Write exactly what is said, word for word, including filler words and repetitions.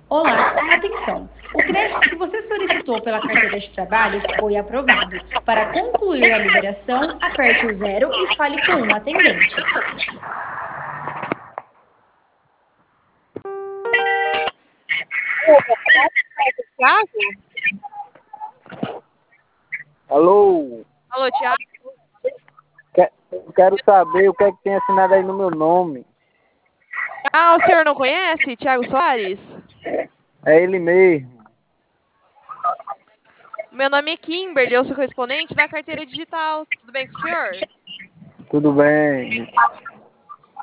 Olá, atenção! O crédito que você solicitou pela carteira de trabalho foi aprovado. Para concluir a liberação, aperte o zero e fale com um atendente. Thiago? Alô? Alô, Thiago? Que- Quero saber o que é que tem assinado aí no meu nome. Ah, o senhor não conhece Thiago Soares? É ele mesmo. Meu nome é Kimberly, eu sou correspondente da carteira digital. Tudo bem com o senhor? Tudo bem?